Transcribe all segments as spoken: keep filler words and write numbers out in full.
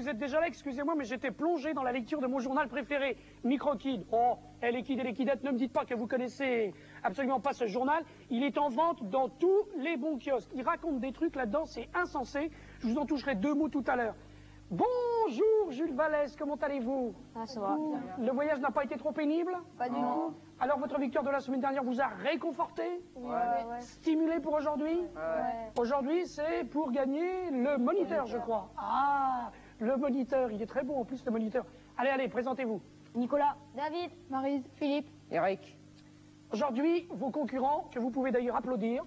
vous êtes déjà là, excusez-moi, mais j'étais plongé dans la lecture de mon journal préféré, Microkid. Oh, et les kids et les kidettes, ne me dites pas que vous connaissez absolument pas ce journal. Il est en vente dans tous les bons kiosques. Il raconte des trucs là-dedans, c'est insensé. Je vous en toucherai deux mots tout à l'heure. Bonjour Jules Vallès, comment allez-vous? Ah, ça va. Le voyage n'a pas été trop pénible? Pas du tout. Alors votre victoire de la semaine dernière vous a réconforté? Ouais, ouais. Stimulé pour aujourd'hui? Ouais. Aujourd'hui c'est pour gagner le moniteur, je crois. Ah, le moniteur, il est très bon en plus le moniteur. Allez, allez, présentez-vous. Nicolas. David. Maryse. Philippe. Eric. Aujourd'hui, vos concurrents, que vous pouvez d'ailleurs applaudir,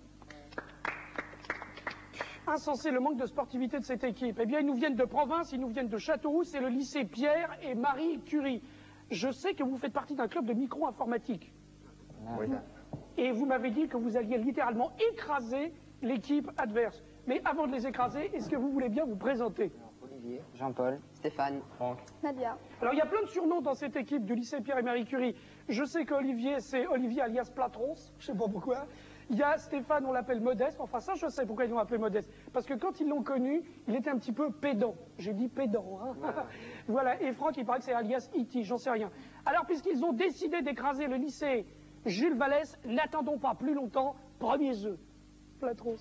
insensé le manque de sportivité de cette équipe. Eh bien, ils nous viennent de province, ils nous viennent de Châteauroux, c'est le lycée Pierre et Marie Curie. Je sais que vous faites partie d'un club de micro-informatique. Oui. Et vous m'avez dit que vous alliez littéralement écraser l'équipe adverse. Mais avant de les écraser, est-ce que vous voulez bien vous présenter? Olivier, Jean-Paul, Stéphane, Franck. Nadia. Alors, il y a plein de surnoms dans cette équipe du lycée Pierre et Marie Curie. Je sais qu'Olivier, c'est Olivier alias Platros, je sais pas pourquoi. Il y a Stéphane, on l'appelle Modeste. Enfin, ça, je sais pourquoi ils l'ont appelé Modeste. Parce que quand ils l'ont connu, il était un petit peu pédant. J'ai dit pédant, hein. Ouais. Voilà. Et Franck, il paraît que c'est alias E T, j'en sais rien. Alors, puisqu'ils ont décidé d'écraser le lycée Jules Vallès, n'attendons pas plus longtemps. Premier jeu. Platros.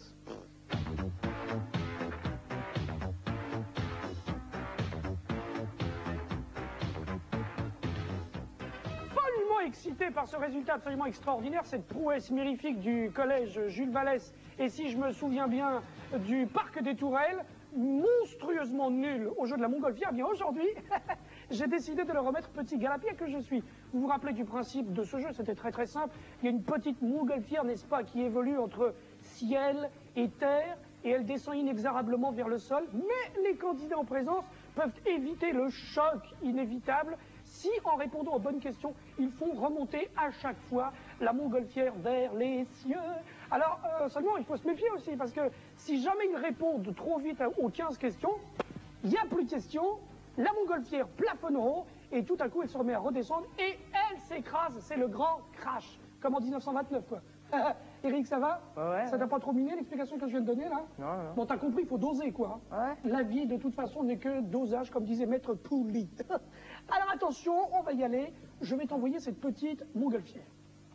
Excité par ce résultat absolument extraordinaire, cette prouesse mirifique du collège Jules Vallès, et si je me souviens bien, du parc des Tourelles, monstrueusement nul au jeu de la montgolfière, eh bien aujourd'hui, j'ai décidé de le remettre petit galapier que je suis. Vous vous rappelez du principe de ce jeu, c'était très très simple. Il y a une petite montgolfière, n'est-ce pas, qui évolue entre ciel et terre, et elle descend inexorablement vers le sol, mais les candidats en présence peuvent éviter le choc inévitable si, en répondant aux bonnes questions, ils font remonter à chaque fois la montgolfière vers les cieux. Alors, euh, seulement, il faut se méfier aussi, parce que si jamais ils répondent trop vite aux quinze questions, il n'y a plus de questions, la montgolfière plafonne en haut, et tout à coup, elle se remet à redescendre, et elle s'écrase. C'est le grand crash, comme en mille neuf cent vingt-neuf, quoi. Eric, ça va? Ouais. Ça t'a pas trop miné l'explication que je viens de donner, là? Non, non. Bon, t'as compris, il faut doser, quoi. Ouais. La vie, de toute façon, n'est que dosage, comme disait Maître Pouli. Alors attention, on va y aller. Je vais t'envoyer cette petite montgolfière.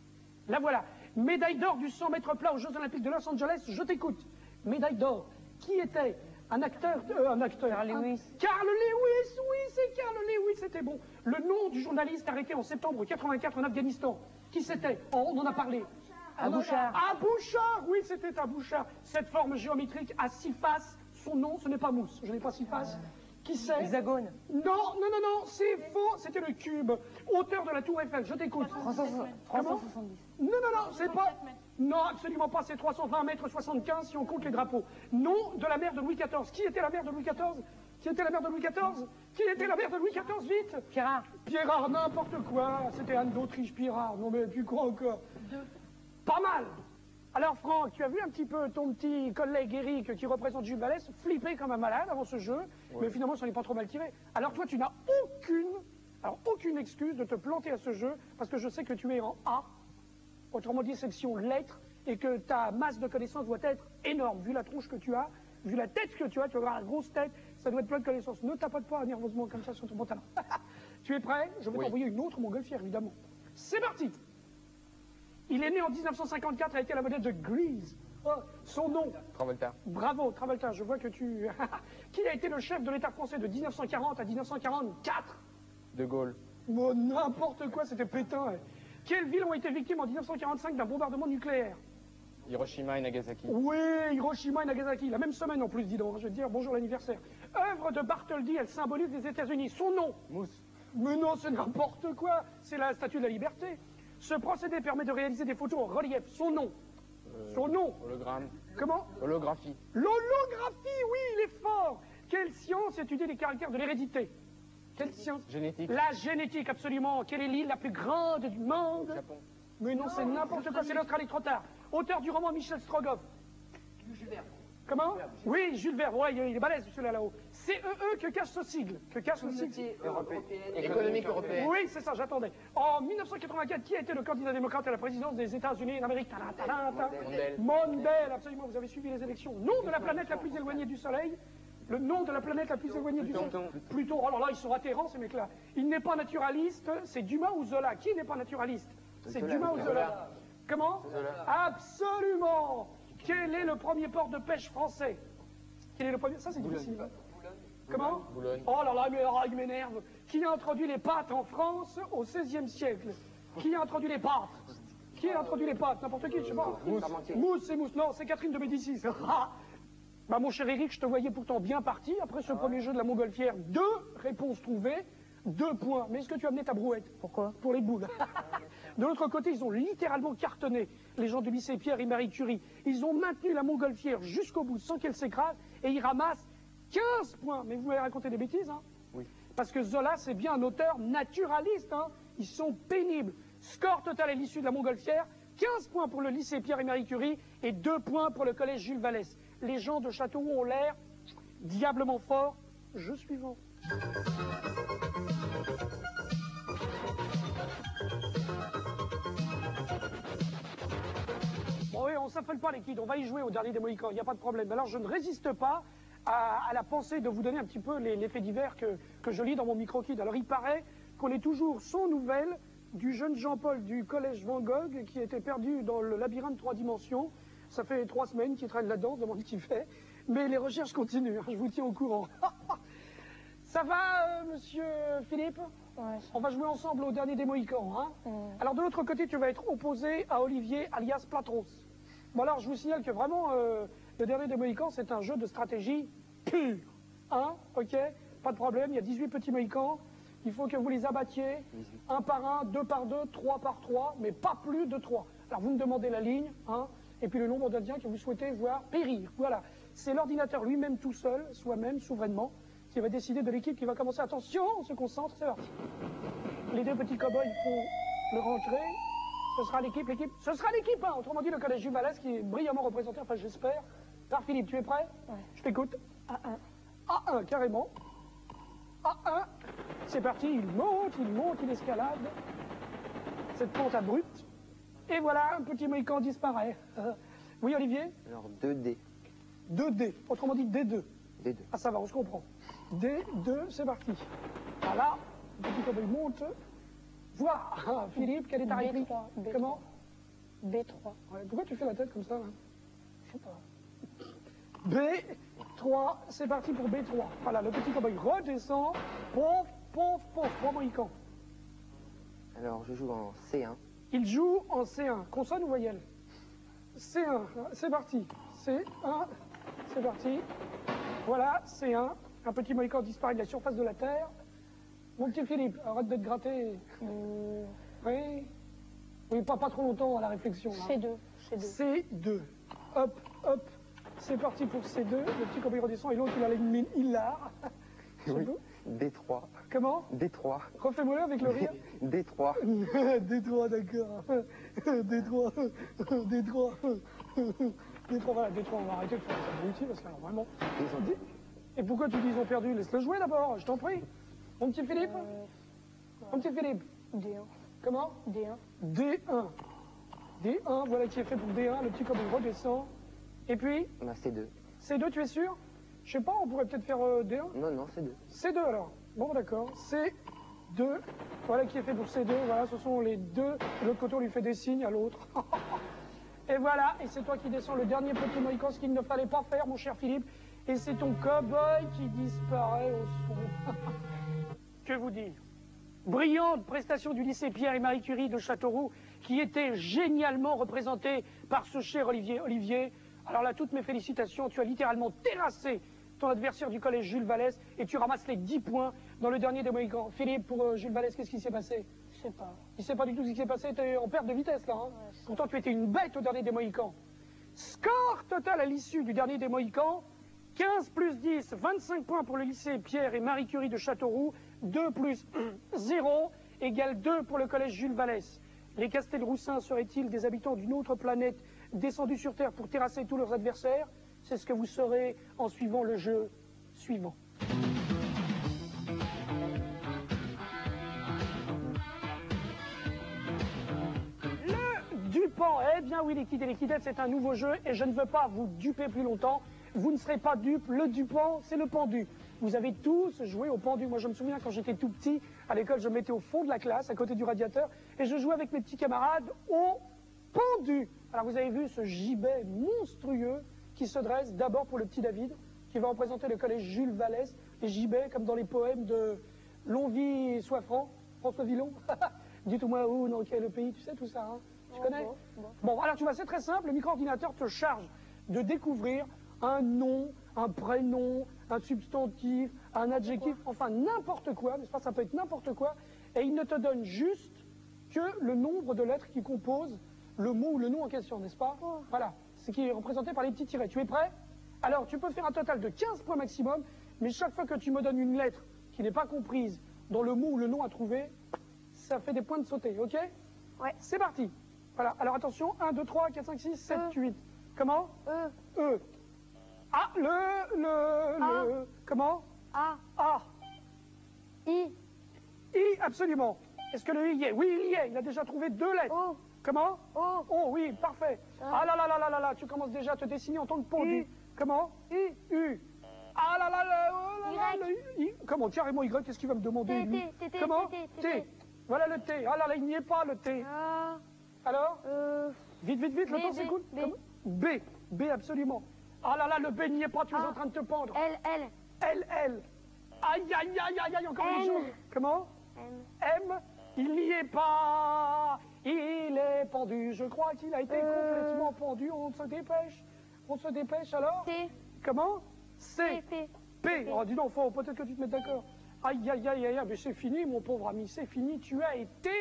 La voilà. Médaille d'or du cent mètres plat aux Jeux Olympiques de Los Angeles. Je t'écoute. Médaille d'or. Qui était un acteur, euh, un acteur. Carl Lewis. Un... Carl Lewis, oui, c'est Carl Lewis, c'était bon. Le nom du journaliste arrêté en septembre quatre-vingt-quatre en Afghanistan. Qui c'était? Oh, on en a parlé. À Bouchard. À Bouchard, oui, c'était à Bouchard. Cette forme géométrique à six faces, son nom, ce n'est pas Mousse. Je n'ai pas six faces. Qui c'est? Hexagone. Non, non, non, non, c'est faux, c'était le cube. Hauteur de la tour Eiffel, je t'écoute. trois cent soixante-dix. Non, non, non, c'est pas... Non, absolument pas, c'est trois cent vingt mètres soixante-quinze si on compte les drapeaux. Nom de la mère de Louis quatorze. Qui était la mère de Louis quatorze? Qui était la mère de Louis quatorze? Qui était la mère de Louis quatorze, vite? Pierrard. Pierrard, n'importe quoi. C'était Anne d'Autriche, Pierrard. Non, mais tu crois encore? Deux. Pas mal. Alors Franck, tu as vu un petit peu ton petit collègue Eric qui représente Jules Vallès flipper comme un malade avant ce jeu, ouais. Mais finalement ça n'est pas trop mal tiré. Alors toi tu n'as aucune, alors aucune excuse de te planter à ce jeu parce que je sais que tu es en A, autrement dit section lettres, et que ta masse de connaissances doit être énorme vu la tronche que tu as, vu la tête que tu as, tu vas avoir la grosse tête, ça doit être plein de connaissances. Ne tapote pas nerveusement comme ça sur ton pantalon. Tu es prêt? Je vais oui. t'envoyer une autre montgolfière évidemment. C'est parti. Il est né en mille neuf cent cinquante-quatre, a été la vedette de Grease. Oh, son nom. Travolta. Bravo, Travolta, je vois que tu... Qui a été le chef de l'État français de mille neuf cent quarante à mille neuf cent quarante-quatre? De Gaulle. Oh, n'importe quoi, c'était Pétain. Quelles villes ont été victimes en mille neuf cent quarante-cinq d'un bombardement nucléaire? Hiroshima et Nagasaki. Oui, Hiroshima et Nagasaki, la même semaine en plus, dis donc, je vais te dire bonjour l'anniversaire. Œuvre de Bartholdi, elle symbolise les États-Unis. Son nom? Mousse. Mais non, c'est n'importe quoi, c'est la statue de la liberté. Ce procédé permet de réaliser des photos en relief. Son nom? Euh, Son nom? Hologramme. Comment? Holographie. L'holographie, oui, il est fort. Quelle science étudie les caractères de l'hérédité? Quelle science? Génétique. La génétique, absolument. Quelle est l'île la plus grande du monde? Japon. Mais non, c'est n'importe quoi, c'est l'Australie, trop tard. Auteur du roman Michel Strogoff. Jules Verne. Comment? Oui, Jules Verne, ouais, il est balèze celui-là là-haut. C E E, que cache ce sigle? Que cache ce sigle? Européenne. Économique européenne. Oui, c'est ça, j'attendais. En mille neuf cent quatre-vingt-quatre, qui a été le candidat démocrate à la présidence des États-Unis d'Amérique? Mondale. Mondale, absolument, vous avez suivi les élections. Nom de la planète la plus éloignée du Soleil? Le nom de la planète la plus éloignée du Soleil. Pluton. Alors là, ils sont atterrants, ces mecs-là. Il n'est pas naturaliste, c'est Dumas ou Zola? Qui n'est pas naturaliste? C'est Dumas ou Zola? Zola. Comment? Zola. Absolument. Quel est le premier port de pêche français? Quel est le premier? Ça, c'est difficile. Boulogne. Comment? Boulogne. Oh là là, mais alors, il m'énerve. Qui a introduit les pâtes en France au seizième siècle? Qui a introduit les pâtes? Qui a introduit les pâtes? N'importe qui, je sais pas. Mousse, Mousse c'est Mousse. Non, c'est Catherine de Médicis. Bah, mon cher Eric, je te voyais pourtant bien parti après ce ah. premier jeu de la montgolfière. Deux réponses trouvées, deux points. Mais est-ce que tu as amené ta brouette? Pourquoi? Pour les boules. De l'autre côté, ils ont littéralement cartonné, les gens du lycée Pierre et Marie Curie. Ils ont maintenu la montgolfière jusqu'au bout sans qu'elle s'écrase et ils ramassent quinze points. Mais vous m'avez raconté des bêtises, hein? Oui. Parce que Zola, c'est bien un auteur naturaliste, hein? Ils sont pénibles. Score total à l'issue de la montgolfière, quinze points pour le lycée Pierre et Marie Curie et deux points pour le collège Jules Vallès. Les gens de Châteauroux ont l'air diablement forts. Jeu suivant. Bon oui, on s'affole pas les kids, on va y jouer au dernier des Mohicans, il n'y a pas de problème. Alors je ne résiste pas à, à la pensée de vous donner un petit peu les, les faits divers que, que je lis dans mon micro-kid. Alors il paraît qu'on est toujours sans nouvelles du jeune Jean-Paul du collège Van Gogh qui a été perdu dans le labyrinthe de trois dimensions. Ça fait trois semaines qu'il traîne là-dedans, demande ce qu'il fait. Mais les recherches continuent, hein, je vous tiens au courant. Ça va, euh, monsieur Philippe? Ouais. On va jouer ensemble au dernier des Mohicans. Hein ouais. Alors de l'autre côté, tu vas être opposé à Olivier, alias Platros. Bon alors, je vous signale que vraiment, euh, le dernier des Mohicans, c'est un jeu de stratégie pur. Hein? Ok? Pas de problème, il y a dix-huit petits Mohicans. Il faut que vous les abattiez, un par un, deux par deux, trois par trois, mais pas plus de trois. Alors vous me demandez la ligne, hein, et puis le nombre d'indiens que vous souhaitez voir périr. Voilà, c'est l'ordinateur lui-même tout seul, soi-même, souverainement, qui va décider de l'équipe qui va commencer. Attention, on se concentre, c'est parti. Les deux petits cow-boys font le rentrée. Ce sera l'équipe, l'équipe, ce sera l'équipe, hein, autrement dit le collège Jules Vallès qui est brillamment représenté, enfin j'espère, par Philippe. Tu es prêt? Ouais. Je t'écoute. A un. A un, carrément. A un. C'est parti, il monte, il monte, il escalade. Cette pente abrupte. Et voilà, un petit Mohican disparaît. Euh, oui, Olivier? Alors, deux dés. deux dés, autrement dit D deux. D deux. Ah, ça va, on se comprend. D deux, c'est parti. Voilà, le petit cowboy monte. Voilà, ah, Philippe, quelle est ta réplique? B trois. Comment? B trois. Ouais, pourquoi tu fais la tête comme ça, là? Je sais pas. B trois, c'est parti pour B trois. Voilà, le petit cowboy redescend. Pof, pof, pof, trois Mohicans. Alors, je joue en C un. Il joue en C un. Consonne ou voyelle? C un, c'est parti. C un, c'est parti. Voilà, C un. Un petit Mohican disparaît de la surface de la Terre. Mon petit Philippe, arrête de te gratter. Euh... Oui. Oui, pas, pas trop longtemps à la réflexion. Là. C deux. C deux. C deux. Hop, hop. C'est parti pour C deux. Le petit cowboy redescend et l'autre, il a une mine hilar. Oui. D trois. Comment? D trois. Refais-moi avec le rire. D trois. D trois, d'accord. D trois. D trois. D trois, voilà, D trois, on va arrêter de faire ça inutile parce que alors, vraiment. D... Et pourquoi tu dis ils ont perdu? Laisse-le jouer d'abord, je t'en prie. Mon petit Philippe? euh... Mon petit Philippe? D un. Comment? D un. D un. D un, voilà qui est fait pour D un. Le petit cowboy redescend. Et puis? On a C deux. C deux, tu es sûr? Je sais pas, on pourrait peut-être faire euh, D un? Non, non, C deux. C deux alors. Bon, d'accord. C deux. Voilà qui est fait pour C deux. Voilà, ce sont les deux. De l'autre côté, on lui fait des signes à l'autre. Et voilà, et c'est toi qui descends le dernier petit Mohican, ce qu'il ne fallait pas faire, mon cher Philippe. Et c'est ton cow-boy qui disparaît au son. Que vous dire? Brillante prestation du lycée Pierre et Marie Curie de Châteauroux, qui était génialement représentée par ce cher Olivier. Olivier, alors là, toutes mes félicitations, tu as littéralement terrassé ton adversaire du collège Jules Vallès et tu ramasses les dix points dans le dernier des Mohicans. Philippe, pour euh, Jules Vallès, qu'est-ce qui s'est passé? Je sais pas. Il ne sait pas du tout ce qui s'est passé, tu es en perte de vitesse là. Hein ouais, pourtant, tu étais une bête au dernier des Mohicans. Score total à l'issue du dernier des Mohicans, quinze plus dix, vingt-cinq points pour le lycée Pierre et Marie Curie de Châteauroux, deux plus zéro égale deux pour le collège Jules Vallès. Les Castelroussins seraient-ils des habitants d'une autre planète descendus sur Terre pour terrasser tous leurs adversaires? C'est ce que vous saurez en suivant le jeu suivant. Le Dupant. Eh bien oui, les kids et les kidettes, c'est un nouveau jeu et je ne veux pas vous duper plus longtemps. Vous ne serez pas dupes, le dupant, c'est le pendu. Vous avez tous joué au pendu. Moi, je me souviens quand j'étais tout petit, à l'école, je me mettais au fond de la classe, à côté du radiateur, et je jouais avec mes petits camarades au pendu. Alors, vous avez vu ce gibet monstrueux qui se dresse d'abord pour le petit David, qui va représenter le collège Jules Vallès, les gibets, comme dans les poèmes de Longvie Soifran, François Villon. Dites-moi où, dans quel pays, tu sais tout ça, hein? Tu Oh, connais? bon, bon. Bon, alors tu vois, c'est très simple, le micro-ordinateur te charge de découvrir un nom, un prénom, un substantif, un adjectif, enfin n'importe quoi, n'est-ce pas? Ça peut être n'importe quoi, et il ne te donne juste que le nombre de lettres qui composent le mot ou le nom en question, n'est-ce pas? Oh. Voilà, ce qui est représenté par les petits tirets. Tu es prêt? Alors, tu peux faire un total de quinze points maximum, mais chaque fois que tu me donnes une lettre qui n'est pas comprise dans le mot ou le nom à trouver, ça fait des points de sauter, ok? Ouais. C'est parti. Voilà, alors attention, un, deux, trois, quatre, cinq, six, sept, E. huit. Comment? E, E. Ah, le, le, le, comment? A, A. I, I, absolument. Est-ce que le I y est? Oui, il y est, il a déjà trouvé deux lettres. O, Comment? O, Oh, oui, parfait. Ah. Ah là là là là là là, tu commences déjà à te dessiner en tant que pendu. U. Comment? U, U. Ah là là là, oh là là, Y. le I. Comment? Carrément Y, qu'est-ce qu'il va me demander, T, lui? T, T, T, Comment? T, T, T. T. Voilà le T. Ah là là, il n'y est pas, le T. A, Alors? E, Vite, vite, vite, le B, temps B, s'écoule. B. Comment? B. B, absolument. Ah là là, le B n'y est pas, tu es Ah. en train de te pendre. L, L, L, L. Aïe, aïe, aïe, aïe, aïe, encore une N. chose. Comment? M, M, il n'y est pas. Il est pendu. Je crois qu'il a été Euh. complètement pendu. On se dépêche. On se dépêche alors. T, Comment? P, C. P, P. Oh, dis donc, faut peut-être que tu te mettes d'accord. Aïe, aïe, aïe, aïe, aïe, mais c'est fini, mon pauvre ami, c'est fini. Tu as été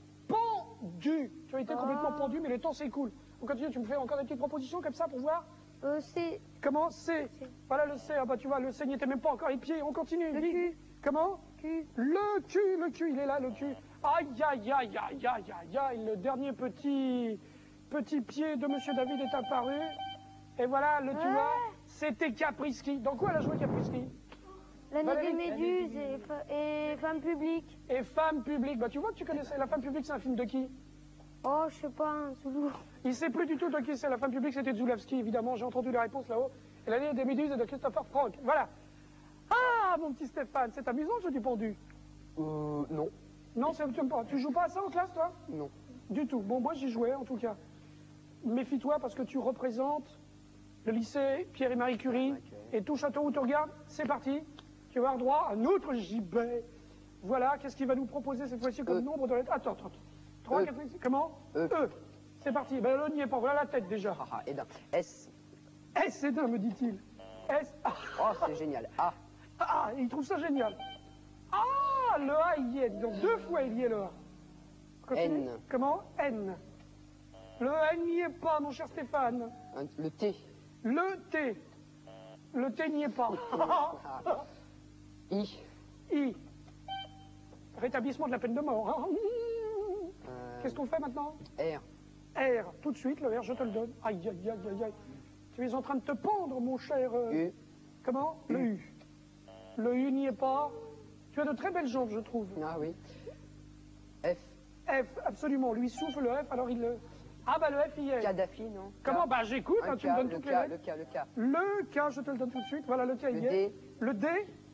pendu. Tu as été Ah. complètement pendu, mais le temps s'écoule. On continue, tu me fais encore des petites propositions comme ça pour voir? E, C, Comment? C. C. Voilà le C. Ah bah tu vois, le C n'était même pas encore épié. On continue. Le vite. Q. Comment? Q, Le cul, le cul, il est là, le cul. Aïe, aïe, aïe, aïe, aïe, aïe, aïe, le dernier petit, petit pied de Monsieur David est apparu. Et voilà, le tu Ouais. vois, c'était Caprisky. Dans quoi elle a joué Caprisky? l'année Valérie. des méduses et, fa- et femme publique. Et Femme publique. Bah tu vois que tu connaissais. La Femme publique, c'est un film de qui? Oh, je sais pas, un Zoulou. Il sait plus du tout de qui c'est. La Femme publique, c'était Zulawski, évidemment. J'ai entendu les réponses là-haut. Et l'année des méduses est de Christopher Frank. Voilà. Ah, mon petit Stéphane, c'est amusant le jeu du pendu. Euh, non. Non, ça, tu aimes pas. Tu joues pas à ça en classe, toi? Non. Du tout. Bon, moi j'y jouais en tout cas. Méfie-toi parce que tu représentes le lycée Pierre et Marie Curie. Ok. Et tout château où tu regardes, c'est parti. Tu vas avoir droit à un autre gibet. Voilà, qu'est-ce qu'il va nous proposer cette fois-ci comme E. nombre de lettres? Attends, attends. trois, E. quatre, cinq, six. Comment? E. C'est parti. Ben là, n'y est pas. Voilà la tête déjà. Ah, ah, et d'un. S. S, c'est d'un, me dit-il. S. Ah, Oh, c'est génial. A. ah, il trouve ça génial. Ah, le A, il y est. Donc deux fois, il y est le A. Continue. N. Comment? N. Le N n'y est pas, mon cher Stéphane. Un- le T. Le T. Le T n'y est pas. Ah. I. I. Rétablissement de la peine de mort. hein. Euh, Qu'est-ce qu'on fait maintenant? R. R. Tout de suite, le R, je te le donne. Aïe, aïe, aïe, aïe, aïe. Tu es en train de te pendre, mon cher. euh, U. Comment? Le U. Le U n'y est pas. Tu as de très belles jambes, je trouve. Ah oui. F. F, absolument. Lui souffle le F, alors il le. Ah, bah le F, il y est. Kadhafi, non? Comment? K. Bah j'écoute, Un hein, tu K, me donnes le toutes K, les lettres. le K, le K. Le K, je te le donne tout de suite. Voilà, le K, il Le y est. D. Le D.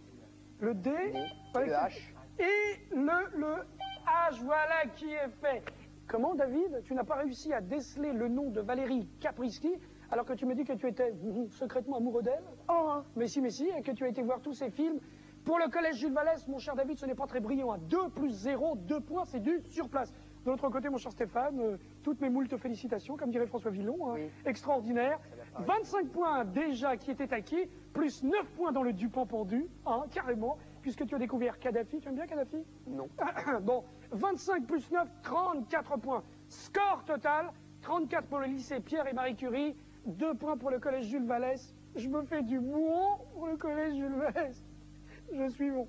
Le D. D. Voilà, Le c'est- H. Et le, le H, voilà qui est fait. Comment, David, tu n'as pas réussi à déceler le nom de Valérie Caprisky alors que tu me dis que tu étais hum, secrètement amoureux d'elle? Oh, Mais si, mais si, et que tu as été voir tous ces films. Pour le collège Jules Vallès, mon cher David, ce n'est pas très brillant. À deux plus zéro, deux points, c'est du sur place. De l'autre côté, mon cher Stéphane, euh, toutes mes moultes félicitations, comme dirait François Villon, hein, Oui. extraordinaire. vingt-cinq points déjà qui étaient acquis, plus neuf points dans le Dupont pendu, hein, carrément, puisque tu as découvert Kadhafi. Tu aimes bien Kadhafi? Non. Bon, vingt-cinq plus neuf, trente-quatre points. Score total, trente-quatre pour le lycée Pierre et Marie Curie, deux points pour le collège Jules Vallès. Je me fais du bon pour le collège Jules Vallès. Je suis bon.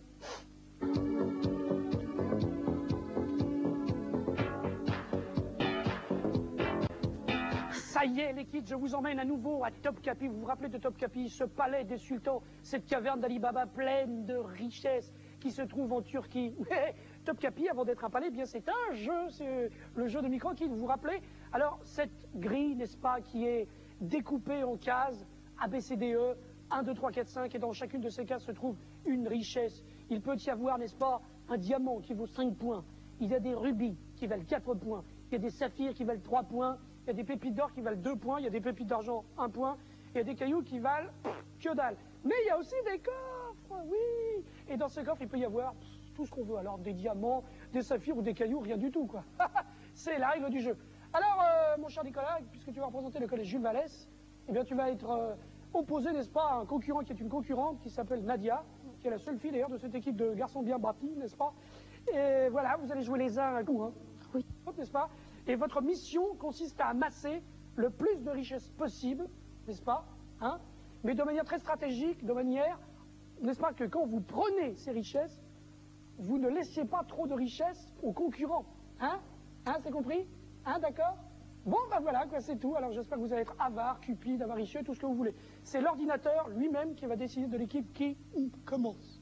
Ça y est, les kids, je vous emmène à nouveau à Topkapi. Vous vous rappelez de Topkapi, ce palais des sultans, cette caverne d'Ali Baba pleine de richesses qui se trouve en Turquie. Mais Topkapi, avant d'être un palais, eh bien c'est un jeu, c'est le jeu de micro qui vous vous rappelez. Alors, cette grille, n'est-ce pas, qui est découpée en cases A, B, C, D, E, un, deux, trois, quatre, cinq, et dans chacune de ces cases se trouve une richesse. Il peut y avoir, n'est-ce pas, un diamant qui vaut cinq points. Il y a des rubis qui valent quatre points. Il y a des saphirs qui valent trois points. Il y a des pépites d'or qui valent deux points. Il y a des pépites d'argent, un point. Il y a des cailloux qui valent pff, que dalle. Mais il y a aussi des coffres, oui. Et dans ces coffres, il peut y avoir pff, tout ce qu'on veut. Alors, des diamants, des saphirs ou des cailloux, rien du tout, quoi. C'est la règle du jeu. Alors, euh, mon cher Nicolas, puisque tu vas représenter le collège Jules Vallès, eh bien, tu vas être euh, opposé, n'est-ce pas, à un concurrent qui est une concurrente qui s'appelle Nadia, qui est la seule fille, d'ailleurs, de cette équipe de garçons bien bâtis, n'est-ce pas? Et voilà, vous allez jouer les uns un coup, hein. Oui. N'est-ce pas? Et votre mission consiste à amasser le plus de richesses possible, n'est-ce pas, hein? Mais de manière très stratégique, de manière, n'est-ce pas, que quand vous prenez ces richesses, vous ne laissiez pas trop de richesses aux concurrents, hein? Hein, c'est compris? Hein, d'accord? Bon, ben voilà, quoi, c'est tout. Alors j'espère que vous allez être avare, cupide, avaricieux, tout ce que vous voulez. C'est l'ordinateur lui-même qui va décider de l'équipe qui ou commence.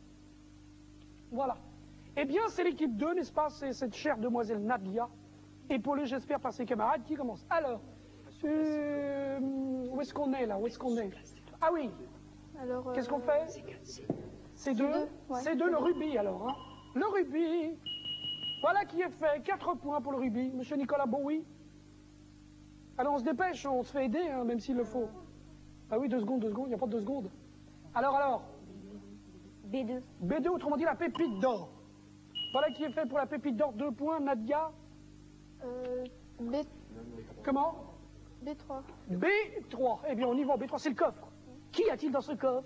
Voilà. Eh bien, c'est l'équipe deux, n'est-ce pas? C'est cette chère demoiselle Nadia, épaulée, j'espère, par ses camarades, qui commence. Alors, euh, où est-ce qu'on est, là? Où est-ce qu'on est? Ah oui. Alors, Qu'est-ce qu'on euh, fait? C'est deux. deux, ouais. C'est deux, le rubis, alors. Hein. Le rubis. Voilà qui est fait. Quatre points pour le rubis. Monsieur Nicolas Bowie. Alors, on se dépêche, on se fait aider, hein, même s'il le faut. Ah oui, deux secondes, deux secondes, il n'y a pas de deux secondes. Alors, alors. B deux. B deux, autrement dit, la pépite d'or. Voilà qui est fait pour la pépite d'or. Deux points, Nadia. Euh, B... Comment? B trois. B trois. Eh bien, on y va. B trois, c'est le coffre. Qu'y a-t-il dans ce coffre?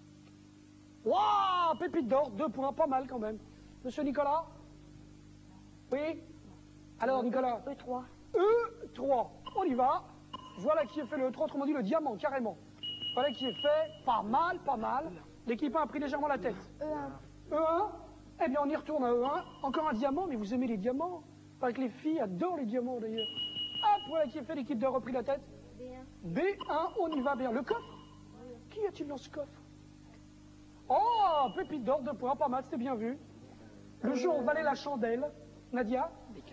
Waouh, pépite d'or, deux points, pas mal quand même. Monsieur Nicolas? Oui? Alors, Nicolas? E trois. E trois. On y va. Voilà qui est fait le E trois, autrement dit le diamant, carrément. Voilà qui est fait. Pas mal, pas mal. L'équipe a pris légèrement la tête. E un. E un. Eh bien, on y retourne à E un. Encore un diamant, mais vous aimez les diamants? Parce que les filles adorent les diamants, d'ailleurs. Hop, voilà qui est fait. L'équipe a repris la tête. B un. B un, on y va bien. Le coffre? Qu'y a-t-il dans ce coffre? Oh, pépite d'or, deux points, pas mal, c'était bien vu. Le jeu, on valait la chandelle. Nadia?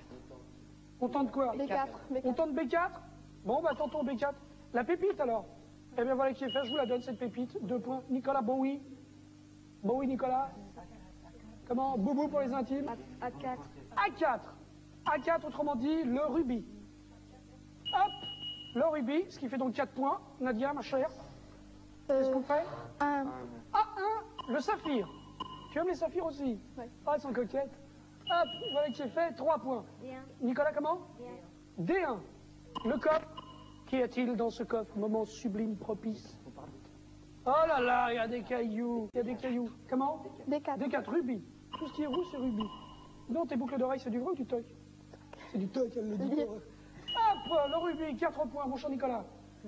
On tente quoi? B quatre. B On quatre. tente B quatre? Bon, bah tentons B quatre. La pépite, alors? Eh bien, voilà qui est fait, je vous la donne, cette pépite. Deux points. Nicolas Bowie? Bowie, Nicolas? Comment? Boubou pour les intimes? A quatre. A quatre. A quatre, autrement dit, le rubis. Hop, le rubis, ce qui fait donc quatre points. Nadia, ma chère, qu'est-ce qu'on fait? un. A un, le saphir. Tu aimes les saphirs aussi? Ouais. Ah, elles sont coquettes. Hop, voilà qui est fait, trois points. D un. Nicolas, comment? D un. D un, le coffre. Qu'y a-t-il dans ce coffre? Moment sublime, propice. Oh là là, il y a des cailloux. Il y a des cailloux. Comment? D quatre. D quatre, rubis. Tout ce qui est rouge, c'est rubis. Non, tes boucles d'oreilles, c'est du vrai ou du toc? C'est du toc, elle le dit pas. Hop, le rubis, quatre points, mon cher Nicolas. Euh,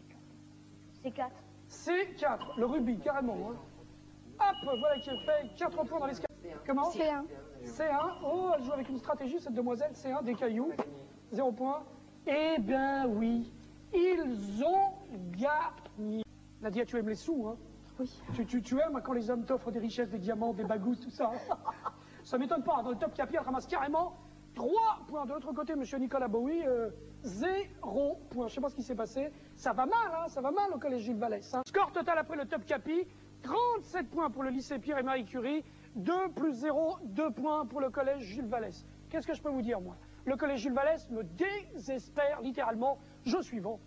C quatre. C quatre, le rubis, carrément. Hein. Hop, voilà qui est fait, quatre points dans l'escalier. Comment? C un. C un, oh, elle joue avec une stratégie, cette demoiselle. C un, des cailloux, zéro point. Eh bien oui, ils ont gagné. Nadia, tu aimes les sous, hein? Oui. Tu, tu, tu aimes quand les hommes t'offrent des richesses, des diamants, des bagous, tout ça. Ça m'étonne pas, dans le top capi, elle ramasse carrément trois points. De l'autre côté, monsieur Nicolas Bowie, euh, zéro point. Je sais pas ce qui s'est passé. Ça va mal, hein, ça va mal au collège Jules Vallès. Hein. Score total après le top capi, trente-sept points pour le lycée Pierre et Marie Curie, deux plus zéro, deux points pour le collège Jules Vallès. Qu'est-ce que je peux vous dire, moi? Le collège Jules Vallès me désespère littéralement. Jeu suivant.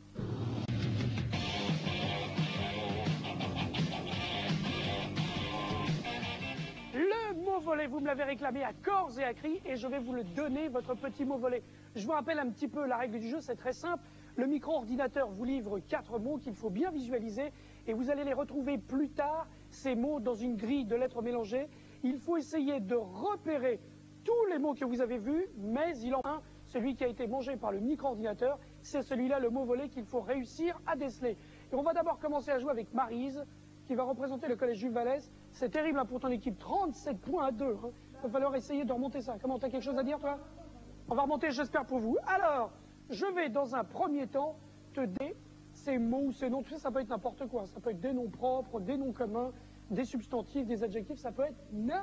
Le mot volet, vous me l'avez réclamé à corps et à cri et je vais vous le donner, votre petit mot volet. Je vous rappelle un petit peu la règle du jeu, c'est très simple. Le micro-ordinateur vous livre quatre mots qu'il faut bien visualiser et vous allez les retrouver plus tard, ces mots, dans une grille de lettres mélangées. Il faut essayer de repérer tous les mots que vous avez vus, mais il en a un, celui qui a été mangé par le micro-ordinateur, c'est celui-là, le mot volet, qu'il faut réussir à déceler. Et on va d'abord commencer à jouer avec Maryse, qui va représenter le collège Jules Vallès. C'est terrible hein, pour ton équipe, trente-sept points à deux. Hein. Il va falloir essayer de remonter ça. Comment, t'as quelque chose à dire, toi? On va remonter, j'espère, pour vous. Alors, je vais, dans un premier temps, te donner ces mots ou ces noms. Tu sais, ça peut être n'importe quoi. Ça peut être des noms propres, des noms communs, des substantifs, des adjectifs. Ça peut être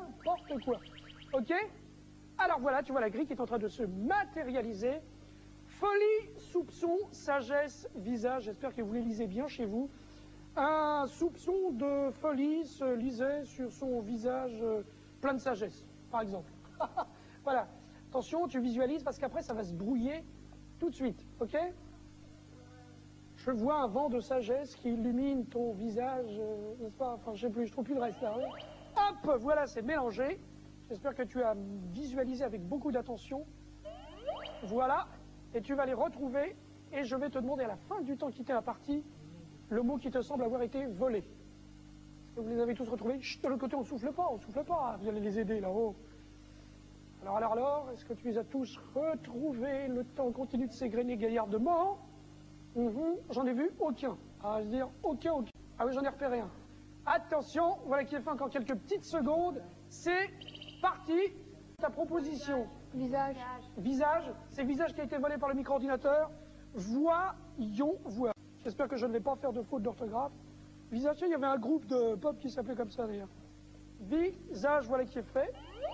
n'importe quoi. OK? Alors voilà, tu vois la grille qui est en train de se matérialiser. Folie, soupçon, sagesse, visage. J'espère que vous les lisez bien chez vous. Un soupçon de folie se lisait sur son visage euh, plein de sagesse, par exemple. Voilà. Attention, tu visualises parce qu'après, ça va se brouiller tout de suite. OK? Je vois un vent de sagesse qui illumine ton visage, euh, n'est-ce pas? Enfin, je sais plus, je trouve plus le reste là. Hein. Hop, voilà, c'est mélangé. J'espère que tu as visualisé avec beaucoup d'attention. Voilà, et tu vas les retrouver, et je vais te demander à la fin du temps quitter la partie, le mot qui te semble avoir été volé. Est-ce que vous les avez tous retrouvés? Chut, de l'autre côté, on ne souffle pas, on ne souffle pas, vous allez les aider là-haut. Alors, alors, alors, est-ce que tu les as tous retrouvés? Le temps continue de s'égrener gaillardement. Mm-hmm. J'en ai vu aucun. Ah, je veux dire, aucun, aucun. Ah oui, j'en ai repéré un. Attention, voilà qui est fait encore quelques petites secondes. C'est parti. Ta proposition. Visage. Visage. C'est visage qui a été volé par le micro-ordinateur. Voyons voir. J'espère que je ne vais pas faire de faute d'orthographe. Visage, il y avait un groupe de pop qui s'appelait comme ça d'ailleurs. Visage, voilà qui est fait.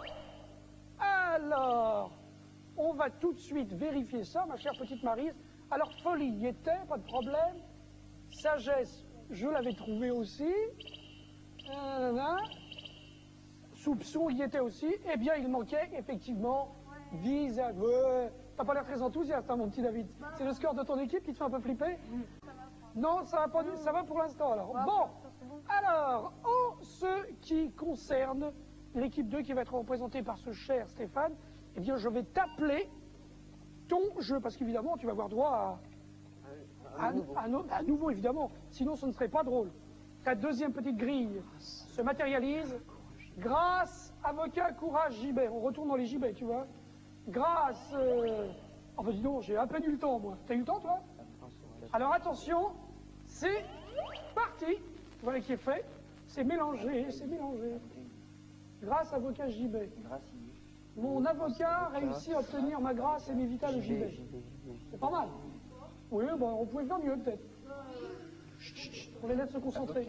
Alors, on va tout de suite vérifier ça, ma chère petite Maryse. Alors, folie y était, pas de problème. Sagesse, je l'avais trouvé aussi. Nanana. Soupçon y était aussi. Eh bien, il manquait effectivement visage. Ouais. T'as pas l'air très enthousiaste, hein, mon petit David. C'est le score de ton équipe qui te fait un peu flipper? Non, ça va pas, ça va pour l'instant alors. Bon, alors, en ce qui concerne l'équipe deux qui va être représentée par ce cher Stéphane, eh bien, je vais t'appeler ton jeu, parce qu'évidemment, tu vas avoir droit à, à, à, à, à nouveau, évidemment, sinon ce ne serait pas drôle. Ta deuxième petite grille se matérialise. Grâce, avocat, courage, gibet. On retourne dans les gibets, tu vois. Grâce... Euh... Oh bah dis donc, j'ai à peine eu le temps, moi. T'as eu le temps, toi? Alors attention, c'est parti. Voilà qui est fait. C'est mélangé, c'est mélangé. Grâce, avocat, gibet. Mon avocat réussit à obtenir ma grâce et m'évita le gibet. C'est pas mal. Oui, bah, on pouvait faire mieux, peut-être. Chut, chut, chut, on les laisse se concentrer.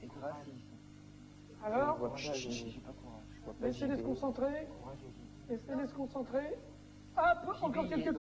Alors, laissez-les se concentrer. Laissez-les se concentrer. Hop, encore quelques